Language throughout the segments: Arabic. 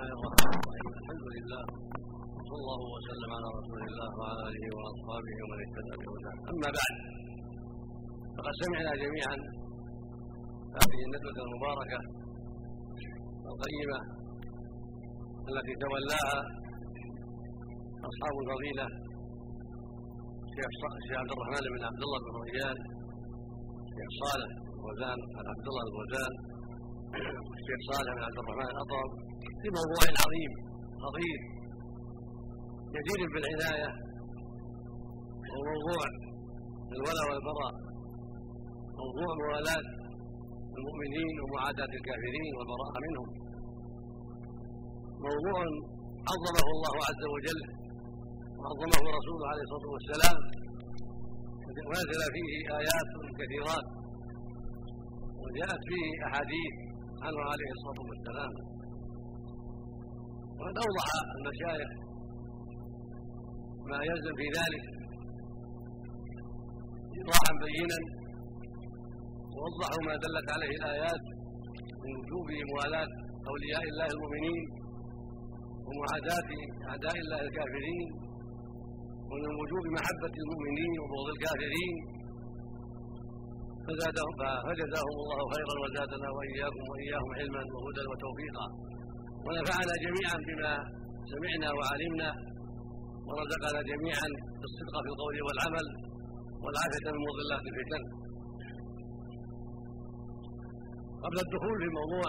الله الرحمن الرحيم. الحمد لله صلى الله وسلم على رسول الله وعلى اله واصحابه ومن اهتدى بهداه. اما بعد، فقد سمعنا جميعا هذه الندوه المباركه القيمه التي تولاها اصحاب الفضيله الشيخ عبد الرحمن بن عبد الله بن ريان، الشيخ صالح الغزال بن عبد الله الغزال، الشيخ صالح بن عبد الرحمن الأطر، في موضوع عظيم خطير جدير بالعناية، وموضوع الولاء والبراء، موضوع موالاة المؤمنين ومعاداة الكافرين والبراءة منهم، موضوع عظمه الله عز وجل وعظمه رسوله عليه الصلاة والسلام، ونزل فيه آيات كثيرات وجاءت فيه أحاديث عنه عليه الصلاة والسلام. وقد أوضح المشايخ ما يلزم في ذلك إيضاحا بينا، ووضحوا ما دلت عليه الآيات من وجوب موالاة أولياء الله المؤمنين ومعاداة أعداء الله الكافرين، ومن وجوب محبة المؤمنين وبغض الكافرين، فجزاهم الله خيرا وزادنا وإياهم علما وهدى وتوفيقا، ونفعنا جميعا بما سمعنا وعلمنا، ورزقنا جميعا الصدق في القول والعمل والعافية من مضلات الفتن. قبل الدخول في الموضوع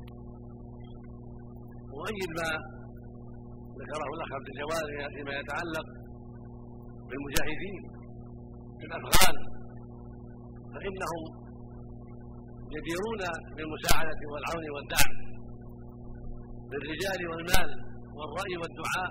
أؤيد ما ذكره الأخ عبد الجواد فيما يتعلق بالمجاهدين في الأفغان، فإنهم جديرون بالمساعدة والعون والدعم بالرجال والمال والرأي والدعاء،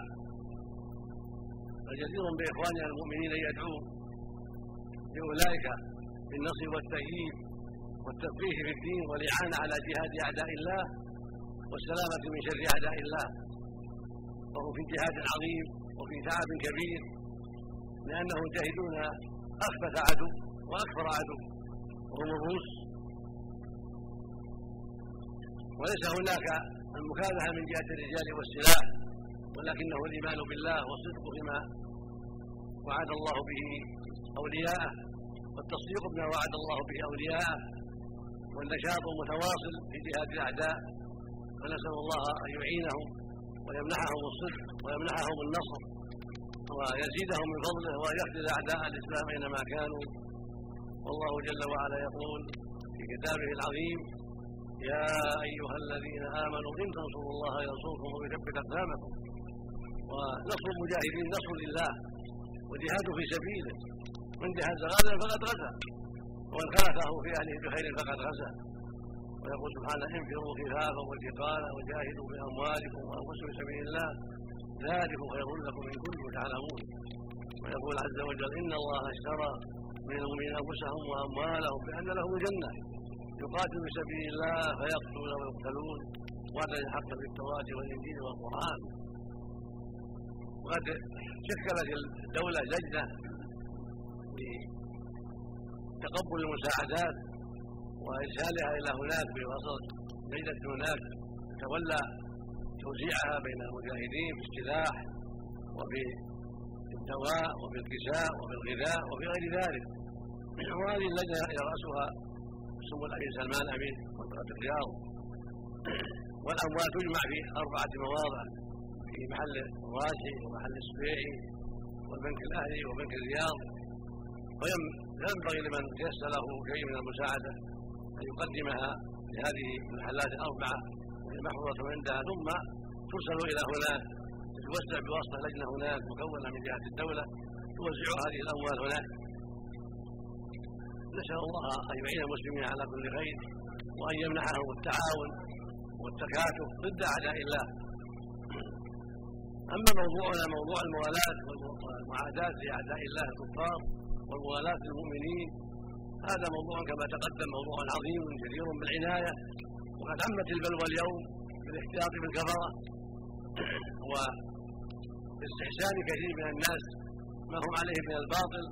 فجدير بإخواننا المؤمنين أن يدعوا لأولئك بالنصر والتأييد والتفقيه في الدين والإعانة على جهاد أعداء الله والسلامة من شر أعداء الله. وهم في جهاد عظيم وفي تعب كبير، لأنهم يجاهدون أخبث عدو وأكبر عدو وهم الروس، وليس هناك المكافحة من جهة الرجال والسلاح، ولكنه الإيمان بالله والصدق بما وعد الله به أولياءه، والتصديق بما وعد الله به أولياءه، والنشاط المتواصل في جهاد الأعداء. فنسأل الله أن يعينهم ويمنحهم الصدق ويمنحهم النصر ويزيدهم من فضله، وأن يخذل أعداء الإسلام أينما كانوا. والله جل وعلا يقول في كتابه العظيم: يا أيها الذين آمنوا إن تنصروا الله ينصركم ويثبت أقدامكم. ونصر المجاهدين نصر لله وجهاد في سبيله، من جهز غازا فقد غزا، ومن خلفه في أهله بخير فقد غزا. ويقول سبحانه: انفروا خفافا وثقالا وجاهدوا بأموالكم وأنفسكم في سبيل الله ذلكم خير لكم إن كنتم تعلمون. ويقول عز وجل: إن الله اشترى من المؤمنين أنفسهم وأموالهم بأن لهم الجنة يقاتل في سبيل الله فيقتلون ويقتلون وعدا الحق بالتوراة والإنجيل والقرآن. وقد شكلت الدولة لجنة لتقبل المساعدات وإرسالها إلى هناك بواسطة لجنة هناك تتولى توزيعها بين المجاهدين في السلاح وفي الدواء وفي الكساء وفي الغذاء وفي غير ذلك. وهذه اللجنة يرأسها سمو الأمير سلمان أمين منطقة الرياض، والأموال تجمع في 4 مواضع: في محل الراشي ومحل السبيعي والبنك الأهلي وبنك الرياض. وينبغي لمن تيسر له شيء من المساعدة أن يقدمها لهذه المحلات ال4 وهي محفوظة عندها، ثم ترسل إلى هناك تتوزع بواسطة لجنة هناك مكونة من جهة الدولة توزع هذه الأموال هناك. نسأل الله أن يعين المسلمين على كل خير، وأن يمنحهم التعاون والتكاتف ضد أعداء الله. أما موضوعنا موضوع الموالاة والمعاداة لأعداء الله الكفار والموالاة للمؤمنين، هذا موضوع كما تقدم موضوع عظيم جدير بالعناية، وقد عمت البلوى اليوم بالاحتياط بالكفرة واستحسان كثير من الناس ما هم عليه من الباطل،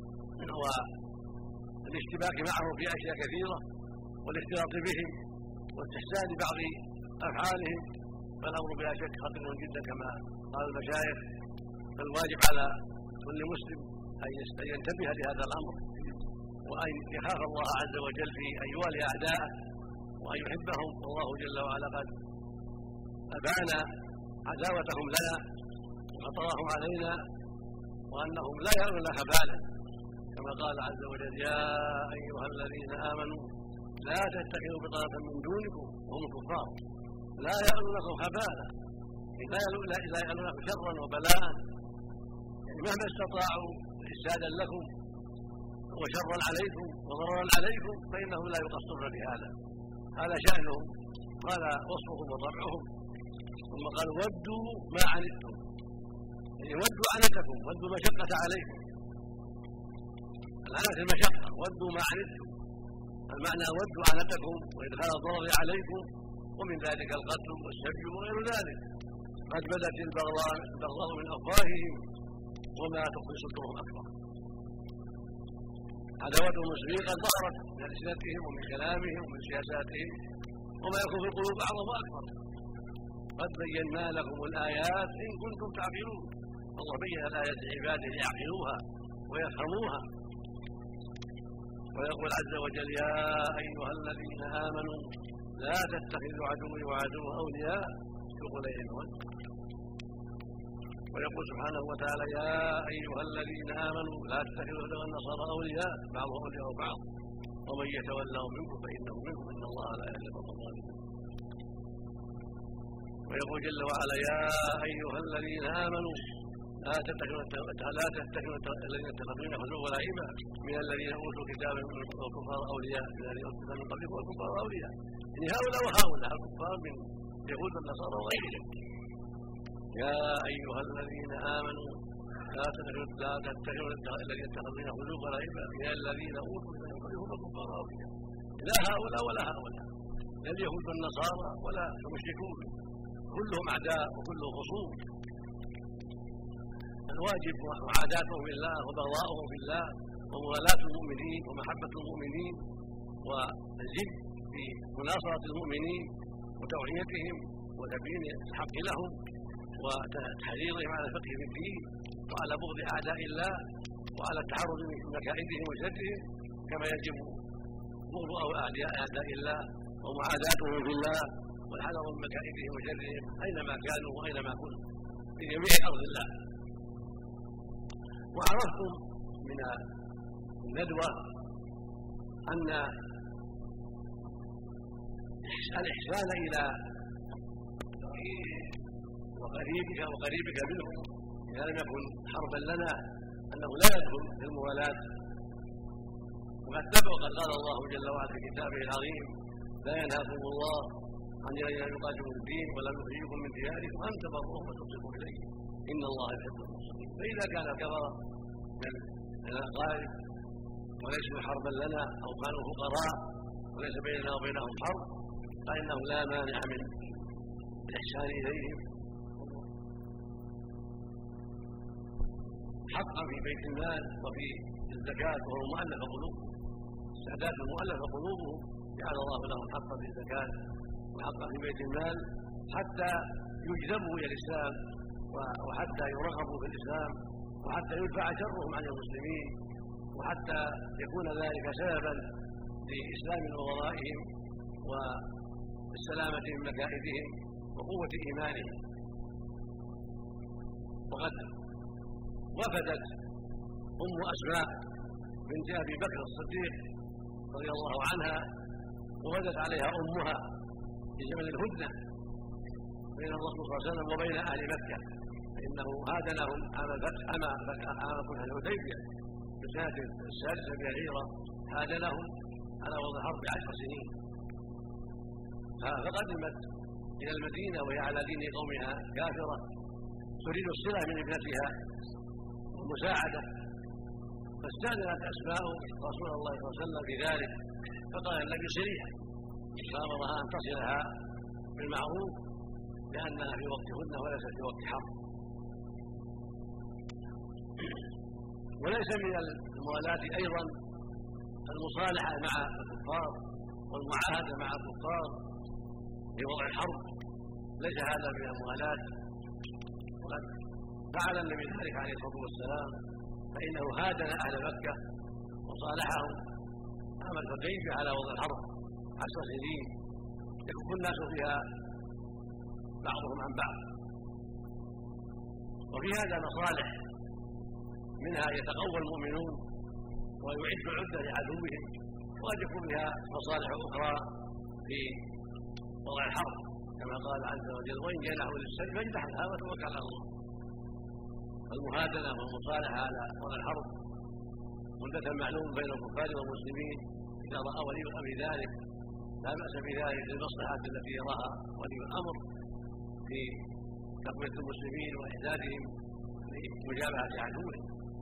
والاشتباك معهم في أشياء كثيرة والاختلاط بهم واستحسان بعض أفعالهم فالامر بلا شك خطير جدا كما قال المشايخ. فالواجب على كل مسلم ان ينتبه لهذا الامر، وان يخاف الله عز وجل في ان يوالي اعداءه وان يحبهم، والله جل وعلا قد ابان عداوتهم لنا وخطرهم علينا وانهم لا يرون خبالا، كما قال عز وجل: يا ايها الذين امنوا لا تتخذوا بطانة من دونكم وهم الكفار لا يألونكم خبالا، لا يألونكم شرا وبلاء، يعني مهما استطاعوا إفسادا لكم وشرا عليكم وضررا عليكم فإنهم لا يقصرون بهذا، هذا شأنهم، هذا وصفهم وطبعهم. ثم قال: ودوا ما عنتم، يعني ودوا عنتكم، ودوا المشقة عليكم، العنت المشقة، ودوا ما عنتم، المعنى ودوا عنتكم وإدخال الضرر عليكم، ومن ذلك القتل والسبي وغير ذلك. قد بدت البغضاء من أفواههم وما تخفي صدورهم أكبر. عداوتهم السابقة ظهرت من ألسنتهم ومن كلامهم ومن سياساتهم، وما يكون في القلوب أعظم أكبر. قد بينا لكم الآيات إن كنتم تعقلون، الله بين الآيات لعباده ليعقلوها ويفهموها. ويقول عز وجل: يا أيها الذين آمنوا لا تتخذوا عدوي وعدوه أولياء تلقون إليهم. ويقول سبحانه وتعالى: يا أيها الذين آمنوا لا تتخذوا اليهود والنصارى أولياء بعضهم أولياء بعض ومن يتولهم منكم فإنه منهم إن الله لا يهدي القوم الظالمين. ويقول جل وعلا: يا أيها الذين آمنوا لا تتخذوا الذين اتخذون حزوا ولعبا من الذين اوتوا الكتاب والكفار اولياء من الذين اوتوا الكتاب من قبلكم والكفار اولياء، يعني هؤلاء وهؤلاء الكفار من اليهود والنصارى وغيرهم. يا ايها الذين امنوا لا تتخذوا الذين اتخذون حزوا ولعبا من الذين اوتوا الكتاب من قبلكم والكفار اولياء، لا هؤلاء ولا هؤلاء، لا اليهود والنصارى ولا المشركون، كلهم اعداء وكلهم خصوم. الواجب معاداتهم بالله وبغضاؤهم بالله وموالاة المؤمنين ومحبة المؤمنين والجد في مناصرة المؤمنين وتوعيتهم وتبيين الحق لهم وتحريضهم على الفقه في الدين وعلى بغض أعداء الله وعلى التعرض من مكائدهم وشرهم، كما يجب بغض أعداء الله ومعاداتهم في الله والحذر من مكائدهم وشرهم أينما كانوا وأينما كنوا في جميع أرض الله. وعرفتم من الندوة أن الإحسان إلى وقريبك منهم إذا لم يكن حربا لنا أنه لا يدخل في الموالاة. وقد قال الله جل وعلا في كتابه العظيم: لا ينهاكم الله عن الذين يقاتلون في الدين ولم يخرجوكم من دياركم أن تبروهم وتقسطوا إليه إن الله يحب المقسطين. فإذا كان الكفرة من الأقارب وليسوا حربا لنا أو كانوا فقراء وليس بيننا وبينهم حرب فإنه لا مانع من الإحسان إليهم حقا في بيت المال وفي الزكاة، وهو مؤلف قلوبهم، السادات المؤلف قلوبهم جعل الله لهم حقا في الزكاة وحقا في بيت المال حتى يجذبوا إلى الإسلام وحتى يرغبوا في الإسلام وحتى يدفع شرهم عن المسلمين وحتى يكون ذلك سببا لإسلام نظرائهم والسلامة من مكائدهم وقوة إيمانهم. وقد وفدت أم أسماء بنت أبي بكر الصديق رضي الله عنها، ووفدت عليها أمها في زمن الهدنة بين الرسول صلى الله عليه وسلم وبين أهل مكة، فإنه هادنهم عام صلح الحديبية في السنة السادسة من الهجرة، هادنهم على وضع حرب 10 سنين، فقدمت إلى المدينة وهي على دين قومها كافرة تريد الصلة من ابنتها والمساعدة، فاستأذنت أسماء رسول الله صلى الله عليه وسلم في ذلك، فقال النبي صليها، فأمرها أن تصلها بالمعروف لأنها في وقت هدنة وليست في وقت حرب. وليس من الموالاة أيضا المصالحة مع الكفار والمعاهدة مع الكفار في وضع الحرب، ليس هذا من الموالاة، وقد فعل النبي ذلك عليه الصلاة والسلام، فإنه هادن أهل مكة وصالحهم عام الفتين على وضع الحرب 10 سنين يكف الناس فيها بعضهم عن بعض. وفي هذا مصالح، منها يتقوى المؤمنون ويعد العدة لعدوهم، وقد يكون بها مصالح أخرى في وضع الحرب كما قال عز وجل: وإن جنحوا للسلم فاجنح لها وتوكل على الله. المهادنة والمصالحة على وضع الحرب مدة معلوم بين الكفار والمسلمين، إذا رأى ولي الأمر ذلك لا بأس بذلك للمصلحة التي يراها ولي الأمر في تقوية المسلمين وإعدادهم لمجابهة عدوهم.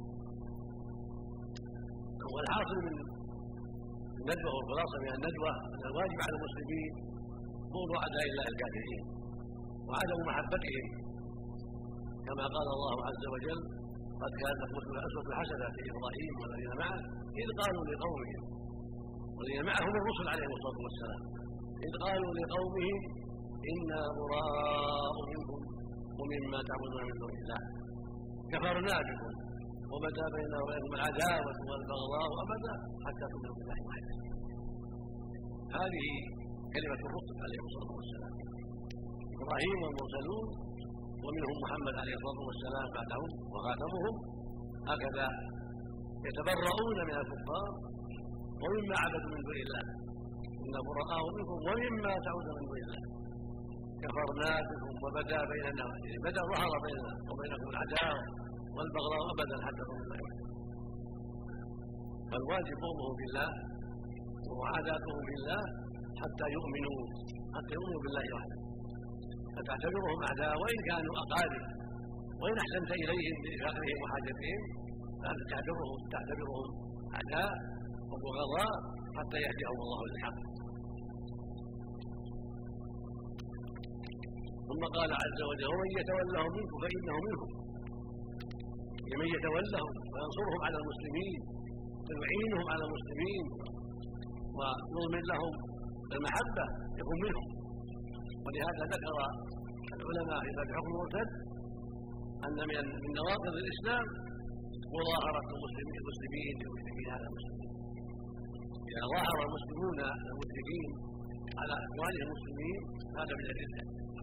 والحاصل من الندوة والخلاصة من الندوة أن الواجب على المسلمين بغض أعداء الله الكافرين وعدم محبتهم، كما قال الله عز وجل: قد كانت لكم أسوة حسنة في إبراهيم والذين معه إذ قالوا لقومهم، والذين معه هم الرسل عليهم الصلاة والسلام، إذ قالوا لقومهم إنا براء منكم ومما تعبدون من دون الله كفرنا بكم وبدا بيننا وبينكم العداوة والبغضاء أبدا حتى تؤمنوا بالله وحده. هذه كلمة الرسل عليهم الصلاة والسلام، إبراهيم والمرسلون ومنهم محمد عليه الصلاة والسلام بعدهم وخاتمهم، هكذا يتبرؤون من الكفار ومما عبدوا من دون الله، إنا براء منكم ومما تعبدون من دون الله كفرنا بكم وبدا بيننا، بدا ظهر بيننا وبينكم العداوة والبغضاء أبدا حتى تؤمنوا بالله وحده. فالواجب بغضهم بالله ومعاداتهم بالله حتى يؤمنوا بالله وحده، فتعتبرهم أعداء وإن كانوا أقارب، وإن أحسنت إليهم بإفاقهم وحاجتهم فأنت تعتبرهم أعداء وبغضاء حتى يهديهم الله للحق. ثم قال عز وجل: ومن يتولهم منكم فإنه منهم. لمن يتولهم وينصرهم على المسلمين ويعينهم على المسلمين ويضمن لهم المحبة يكون منهم. ولهذا ذكر العلماء في باب حكم المرتد أن من نواقض الإسلام مظاهرة المسلمين للمشركين على المسلمين. إذا ظاهر المسلمون المشركين على إخوانهم المسلمين هذا من الردة.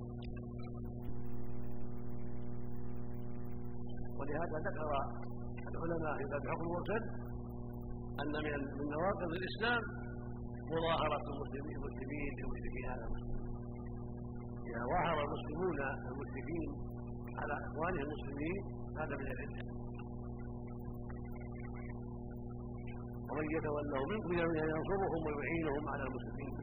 ولهذا ذكر العلماء في باب حكم المرتد أن من نواقض الإسلام مظاهرة المسلمين للمشركين على المسلمين. إذا ظاهر المسلمون المشركين على إخوانهم المسلمين هذا من الردة. ومن يتولهم منكم ينصرهم ويعينهم على المسلمين.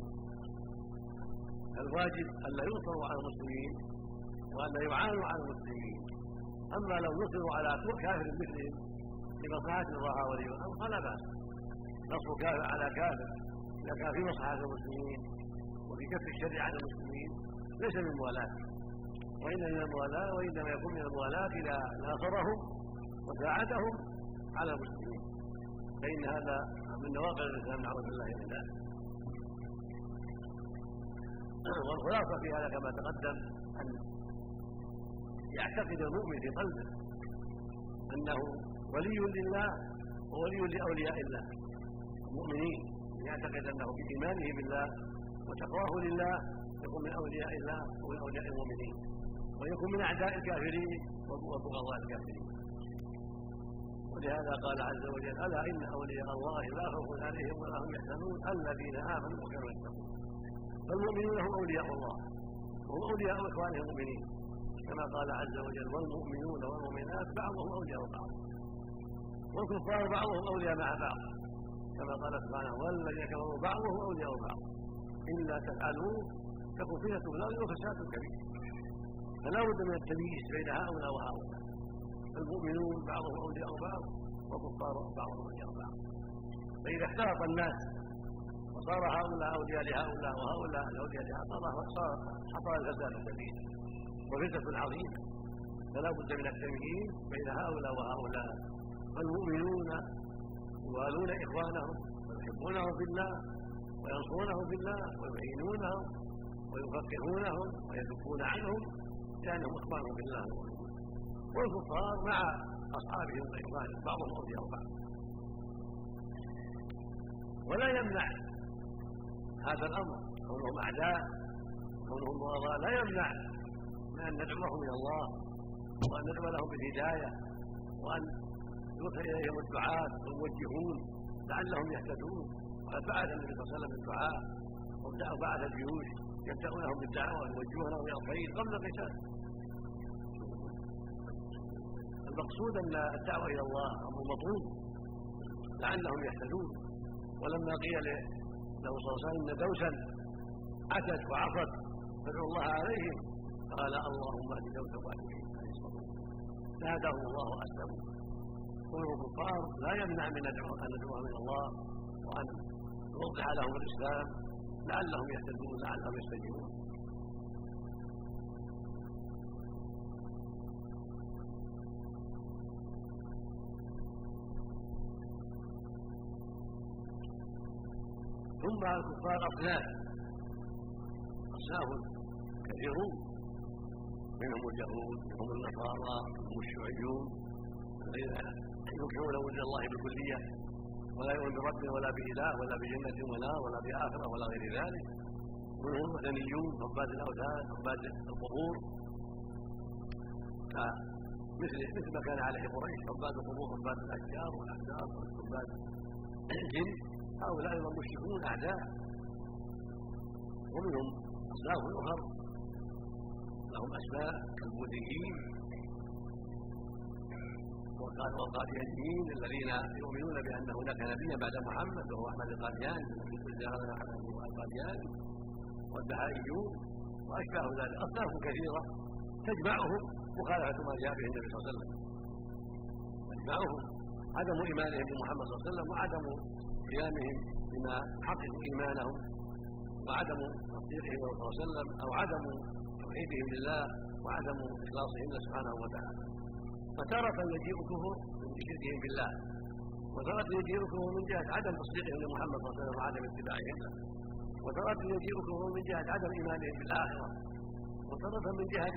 الواجب ألا ينصروا على المسلمين وألا يعانوا على المسلمين. أما لو نصروا على كافر مثلهم لمصلحة الله ولي الأمر فلا بأس. نصر كافر على كافر إذا كان في مصلحة المسلمين وفي كف الشر على المسلمين ليس من موالاة، وإنما يكون من الموالاة إذا ناصرهم وساعدهم على المسلمين، فإن هذا من نواقض الإسلام نعوذ بالله من ذلك. والخلاصة في هذا كما تقدم أن يعتقد المؤمن في قلبه أنه ولي لله وولي لأولياء الله المؤمنين، يعتقد أنه بإيمانه بالله وتقواه لله يكون من أولياء الله ومن أولياء المؤمنين، ويكون من أعداء الكافرين وبغضاء الكافرين. ولهذا قال عز وجل: ألا إن أولياء الله لا خوف عليهم ولا هم يحزنون الذين آمنوا وكانوا يتقون. فالمؤمنون هم أولياء الله وهم أولياء إخوانهم المؤمنين، كما قال عز وجل: والمؤمنون والمؤمنات بعضهم أولياء بعض والكفار بعضهم أولياء مع بعض، كما قال سبحانه: والذين كفروا بعضهم أولياء بعض إلا تفعلوا تكن فتنة في الأرض وفساد كبير. فلا بد من التمييز بين هؤلاء وهؤلاء، المؤمنون بعضهم أولياء بعض والكفار بعضهم أولياء بعض. فإذا اختلط الناس وصار هؤلاء أولياء لهؤلاء وهؤلاء أولياء لهؤلاء حصل الفساد الكبير وفتنة عظيمة. فلا بد من التمييز بين هؤلاء وهؤلاء. فالمؤمنون يوالون إخوانهم ويحبونهم في الله وينصرونهم في الله ويعينونهم ويفقهونهم ويذبون عنهم لأنهم إخوانهم بالله والكفار مع أصحابهم وإخوانهم بعضهم أولياء بعض. ولا يمنع هذا الأمر كونهم أعداء كونهم بغضاء لا يمنع من أن ندعوهم إلى الله وأن ندعو لهم بالهداية وأن يوصل إليهم الدعاة والموجهون لعلهم يهتدون. وقد بعث النبي صلى الله عليه وسلم بالدعاء وبعث الجيوش يبدأونهم بالدعوة ويوجهونهم إلى الخير قبل القتال. المقصود أن الدعوة إلى الله أمر مطلوب لعلهم يهتدون. ولما قيل له صلى الله عليه وسلم إن دوسا أتت وعصت فادعوا الله عليهم قال اللهم اهد دوسا واهد بهم ناداهم الله وأسلموا. كل الكفار لا يمنع من أن ندعوهم إلى الله وأن نوضح لهم الإسلام لعلهم يهتدون لعلهم يستجيبون. ثم الكفار أصناف كثيرون منهم اليهود منهم النصارى منهم الشيوعيون الذين ينكرون وجود الله بالكلية ولا يؤمن برب ولا بإله ولا بجنة ولا بآخرة ولا غير ذلك. منهم الوثنيون عباد الأوثان عباد القبور مثل ما كان عليه قريش عباد القبور عباد الأشجار والأحجار وعباد الجن. هؤلاء أيضا مشركون أعداء. ومنهم أصناف أخر لهم أسماء كالبوذيين والقاديانيين الذين يؤمنون بأن هناك نبيا بعد محمد وهو أحمد القادياني والبهائيون وأشباه ذلك. أصناف كثيرة تجمعهم مخالفة ما جاء به النبي صلى الله عليه وسلم. تجمعهم عدم إيمانهم بمحمد صلى الله عليه وسلم وعدم قيامهم بما حقق إيمانهم وعدم تصديقهم صلى الله عليه وسلم أو عدم توحيدهم لله وعدم إخلاصهم له سبحانه وتعالى. فتارة يجيء كفر من شركهم بالله وتارة يجيء كفر من جهة عدم تصديقهم لمحمد صلى الله عليه وسلم وعدم اتباعهم له وتارة يجيء كفر من جهة عدم إيمانهم بالآخرة وتارة من جهة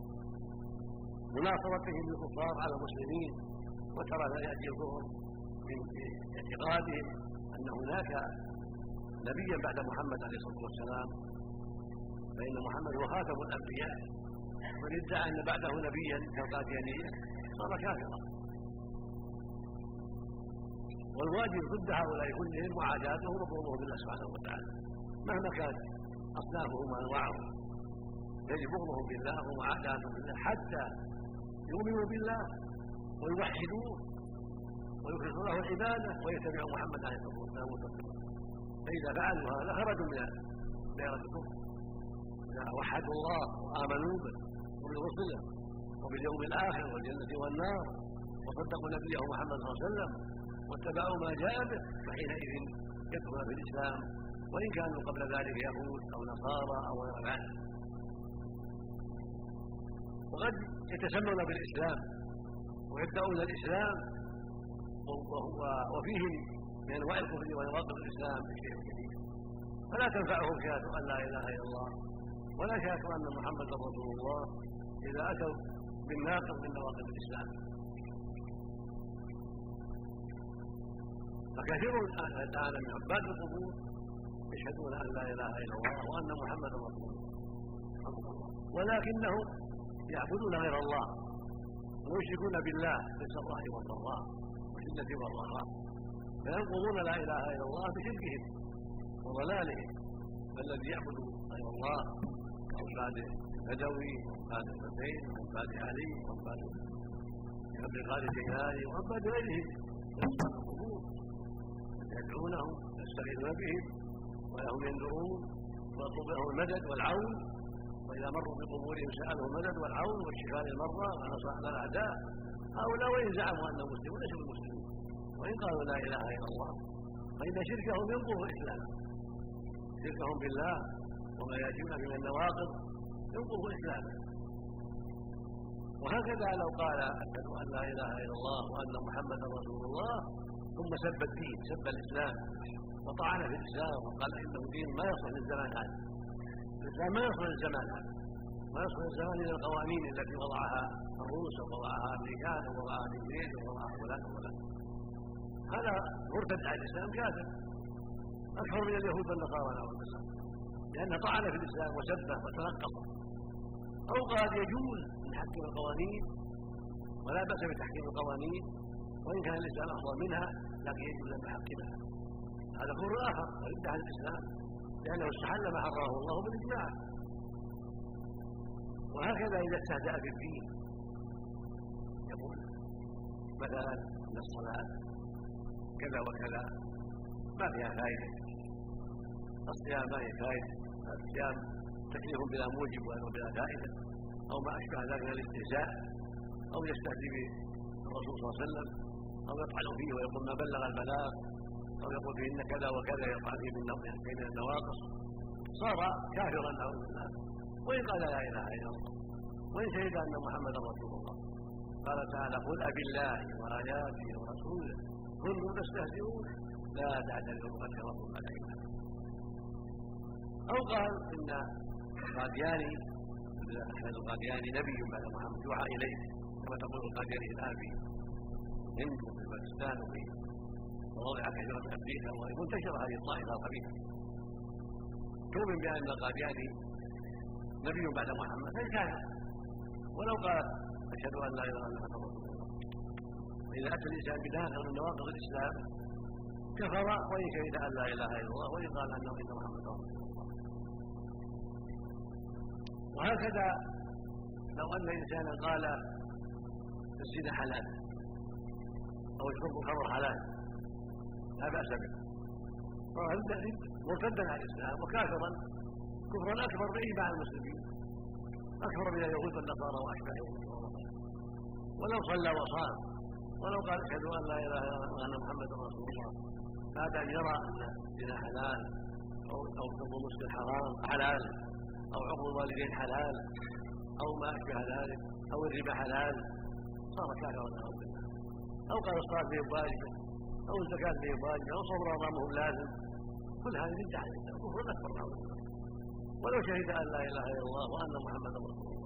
مناصرتهم للكفار على المسلمين وتارة يأتي الكفر من اعتقادهم أن هناك نبيا بعد محمد عليه الصلاة والسلام فإن محمد هو خاتم الأنبياء من ادعى أن بعده نبيا كالقاديانية صار كافرا. والواجب ضد هؤلاء كلهم معاداتهم وبغضهم بالله سبحانه وتعالى مهما كان أصنافهم وأنواعهم. يجب بغضهم بالله ومعاداتهم بالله حتى يؤمنوا بالله ويوحدوه ويخلصوا له العبادة ويتبعوا محمد عليه الصلاة والسلام وتسليما. فإذا فعلوا هذا خرجوا من دائرة الكفر. إذا وحدوا الله وآمنوا به وبرسله وباليوم الآخر والجنة والنار وصدقوا نبيه محمد صلى الله عليه وسلم واتبعوا ما جاء به فحينئذ يدخلون في الإسلام وإن كانوا قبل ذلك يهود أو نصارى أو غير ذلك. وقد يتسمون بالإسلام ويبدأون الإسلام وفيهم من أنواع الكفر ونواقض الإسلام بشيء كثير فلا تنفعهم شهادة أن لا إله إلا الله ولا شهادة أن محمدا رسول الله إذا أتوا بالناقض من نواقض الإسلام. فكثير الآن من عباد القبور يشهدون أن لا إله إلا الله وأن محمدا رسول الله ولكنهم يعبدون غير الله ويشركون بالله في السراء والضراء والشدة والرخاء فينقضون لا إله إلا الله بشركهم وضلالهم. فالذي يعبد غير الله كعباد البدوي وعباد الحسين وعباد علي وعباد عبد القادر الجيلاني وعباد غيرهم من أصحاب القبور يدعونهم يستغيثون بهم ولهم ينذرون ويطلب لهم المدد والعون وإذا مروا بقبورهم سألهم المدد والعون والشفاء للمرضى ونصر على الأعداء. هؤلاء وإن زعموا أنهم مسلمون ليسوا بالمسلمين وإن قالوا لا إله إلا الله فإن شركهم ينقض الإسلام. شركهم بالله وما يأتون من النواقض ينقض الإسلام. وهكذا لو قال أشهد أن لا إله إلا الله وأن محمدا رسول الله ثم سب الدين سب الإسلام وطعن في الإسلام وقال إنه دين ما يصلح للزمان هذا الإسلام ما يصل الزمان هذا، ما يصل الزمان إلى القوانين التي وضعها الروس أو وضعها الأمريكان أو وضعها الإنجليز أو وضعها فلان وفلان. هذا مرتد على الإسلام كافر أكثر من اليهود والنصارى نعوذ بالله، لأنه طعن في الإسلام وسبه وتنقص. أو قال يجوز نحكم القوانين ولا بأس بتحكيم القوانين وإن كان الإسلام أفضل منها، لكن يجوز أن نحكمها. هذا كفر آخر ويبدأ عن الإسلام، لأنه استحل ما حرمه الله بالإجماع. وهكذا إذا استهزأ بالدين يقول مثلا أن الصلاة كذا وكذا ما فيها فائدة، الصيام ما هي فائدة، الصيام تكليف بلا موجب وبلا فائدة، أو ما أشبه ذلك من الاستهزاء، أو يستهزئ بالرسول صلى الله عليه وسلم، أو يطعن فيه ويقول ما بلغ البلاغ، أو يقول فيه إن كذا وكذا يطعن فيه من النواقص، صار كافرا نعوذ بالله. وإن قال لا إله إلا الله وإن شهد أن محمدا رسول الله. قال تعالى قل أبالله وآياته ورسوله كنتم تستهزئون لا تعتذروا قد كفرتم بعد إيمانكم. أو قال إن القادياني أحمد القادياني نبي بعد محمد يوحى إليه، كما تقول القادياني الآن في الهند وفي باكستان وفي مواضع كثيرة من أمريكا ومنتشرة هذه الطائفة الخبيثة تؤمن بأن القادياني نبي بعد محمد فهي كافر ولو قال أشهد أن لا إله إلا الله محمد رسول الله. فإذا أتى الإنسان بداخل من نواقض الإسلام كفر وإن شهد أن لا إله إلا الله وإن قال أنه إن محمد رسول الله. وهكذا لو أن إنسانا قال الزنا حلال أو الشرب الخمر حلال لا بأس به، فهذا مرتدا على الإسلام وكافرا كفرا أكبر بإجماع المسلمين، أكبر من اليهود والنصارى وأشباههم. ولو صلى وصام ولو قال أشهد أن لا إله إلا الله وأن محمدا رسول الله، هذا يرى أن الزنا حلال أو شرب المسكر حلال أو عقوق الوالدين حلال أو ما أشبه ذلك أو الربا حلال، صار كافرا نعوذ بالله. أو قال الصلاة به واجبة أو الزكاة به واجبة أو صوم رمضان لازم، كل هذه من تحت كفر أكبر نعوذ بالله. ولو شهد أن لا إله إلا الله وأن محمدا رسول الله.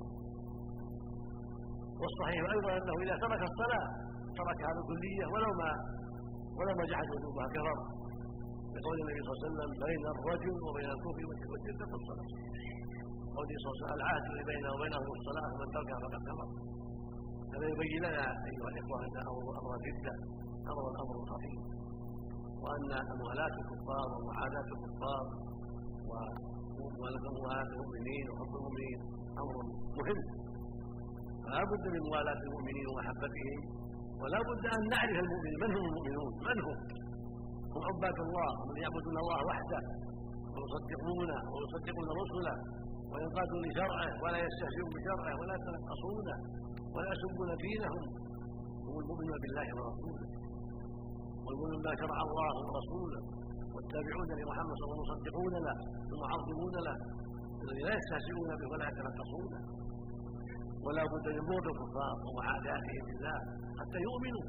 والصحيح أيضا أنه إذا ترك الصلاة تركها بالكلية ولو ما جحد وجوبها كفر، بقول النبي صلى الله عليه وسلم بين الرجل وبين الكفر والشرك الصلاة. قوله صلى الله عليه وسلم العهد الذي بينه وبينهم الصلاة ومن تركها فقد كفر. هذا يبين لنا أيها الإخوة أن أمر الردة أمر خطير، وأن أموالات الكفار ومعاداة الكفار وموالاة المؤمنين وحب المؤمنين أمر مهم، فلا بد من موالاة المؤمنين ومحبتهم، ولا بد أن نعرف المؤمنين من هم المؤمنون، من هم عباد الله ومن يعبدون الله وحده ويصدقون رسله وينقادون لشرعه ولا يستهزئون بشرعه ولا يتنقصونه ولا يسبون دينهم. هم المؤمنون بالله ورسوله والمؤمنون بما شرع الله ورسوله والتابعون لمحمد صلى الله عليه وسلم يصدقون له ويعظمون له الذين لا يستهزئون به ولا يتنقصونه. ولا بد من بغض الكفار ومعاداتهم بالله حتى يؤمنوا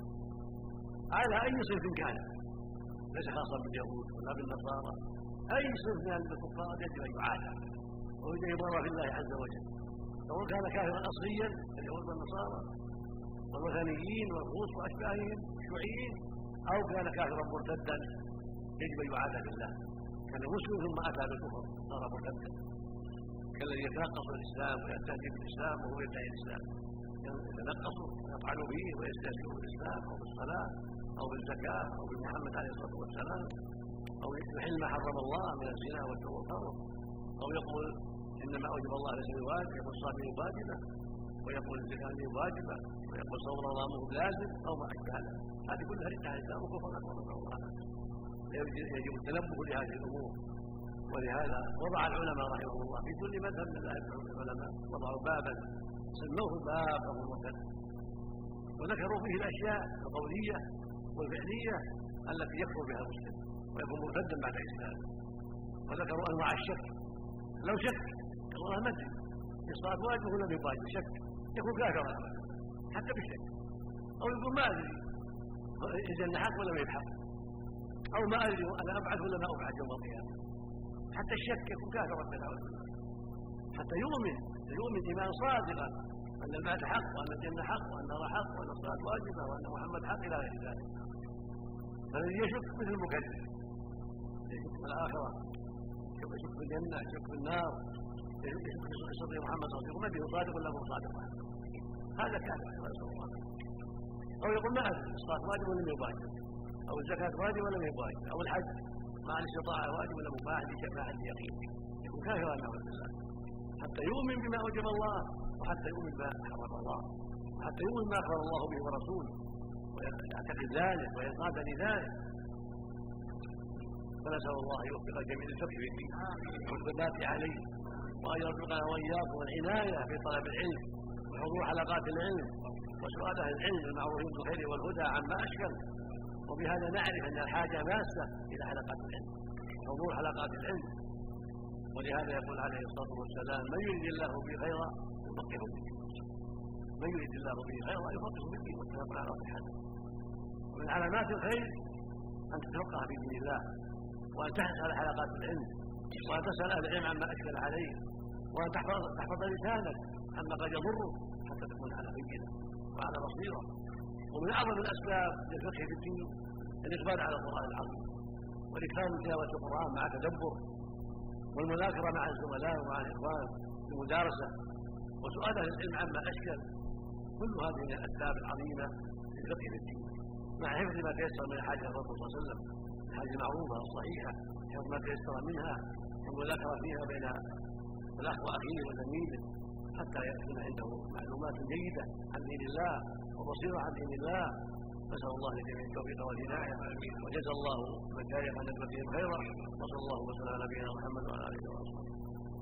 على أي صنف كان، ليس خاصا باليهود ولا بالنصارى، أي صنف من الكفار يجب أن يعادى ويجب أن يبرر في الله عز وجل، سواء كان كافرا أصليا كاليهود والنصارى والوثنيين والروس وأشباههم الشيوعيين، أو كان كافرا مرتدا يجب أن يعادى بالله. كان مسلم ثم أتى بالكفر صار مرتدا، كالذي يتنقص الإسلام ويستهزئ بالإسلام وهو يدعي الإسلام، يتنقص ويطعن به ويستهزئ بالإسلام أو بالصلاة أو بالزكاة أو بمحمد عليه الصلاة والسلام، أو يحل ما حرم الله من الزنا والخمر، أو يقول إنما أوجب الله ليس بواجب، يقول الصلاة به واجبة، ويقول الزكاة به واجبة، ويقول صوم رمضان لازم أو ما أشبه ذلك. هذه كلها ردة الإسلام وكفر أكبر من الله. يجب التنبه لهذه الأمور، ولهذا وضع العلماء رحمهم الله في كل مذهب من العلماء وضعوا بابا سموه باب المرتد، وذكروا فيه الأشياء القولية والفعلية التي يكفر بها المسلم ويكون مرتدا بعد إسلامه، وذكروا أنواع الشك. لو شك والله ما أدري الصلاة واجب ولا مش واجب، شك يكون كافرا حتى بالشك، أو يقول ما أدري إذا حق ولا ما يبحث، أو ما أدري أنا أبعث ولا ما أبعث يوم القيامة، حتى الشك يكون كافرا بالله، حتى يؤمن إيمان صادقا أن البعث حق وأن الجنة حق وأن النار حق وأن الصلاة واجبة وأن محمد حق إلى غير ذلك. فالذي يشك مثل المكذب، يشك في الآخرة، يشك في الجنة، يشك في النار، يشك في صدق محمد صلى الله عليه وسلم النبي صادق ولا مو صادق، هذا كافر نسأل الله. أو يقول ما أدري الصلاة واجب ولا ما واجب، أو الزكاة واجب ولا ما واجب، أو الحج مع الاستطاعة واجب ولا مباح مع اليقين، يكون كافرا نعوذ بالله. حتى يؤمن بما أوجب الله، وحتى يؤمن بما حرم الله، وحتى يؤمن ما أخبر الله به ورسوله ويعتقد ذلك وينقاد لذلك. فنسأل الله أن يوفق الجميع للفقه في الدين والثبات عليه، وأن يرزقنا وإياكم العناية في طلب العلم وحضور حلقات العلم وسؤال أهل العلم المعروفين بالخير والهدى عما أشكل. وبهذا نعرف أن الحاجة ماسة إلى حلقات العلم، حضور حلقات العلم. ولهذا يقول عليه الصلاة والسلام: من يريد الله به خيرا يفقهه في الدين، من يريد الله به خيرا يفقهه في الدين. متفق على صحته. ومن علامات الخير أن تتفقه في دين الله، وأن تحرص على حلقات العلم، وأن تسأل أهل العلم عما أشكل عليه، وأن تحفظ لسانك عما قد يضره حتى تكون على بينة وعلى بصيرة. ومن أعظم الأسباب للفقه في الدين الإقبال على القرآن العظيم، والإكثار من تلاوة القرآن مع تدبر، والمذاكرة مع الزملاء ومع الإخوان في المدارسة، وسؤال أهل العلم عما أشكل. كل هذه من الأسباب العظيمة للفقه في الدين، مع حفظ ما تيسر من الحاجة الرسول صلى الله عليه وسلم، الحاجة المعروفة الصحيحة، حفظ ما تيسر منها، والمذاكرة فيها بين الأخ وأخيه وزميله، حتى يكون عنده معلومات جيدة عن دين الله وبصيرة عن دين الله. نسأل الله لجميع التوفيق والهداية، وجزا الله من كان يفعل فيهم خيرا، وصلى الله وسلم على نبينا محمد وعلى آله وصحبه.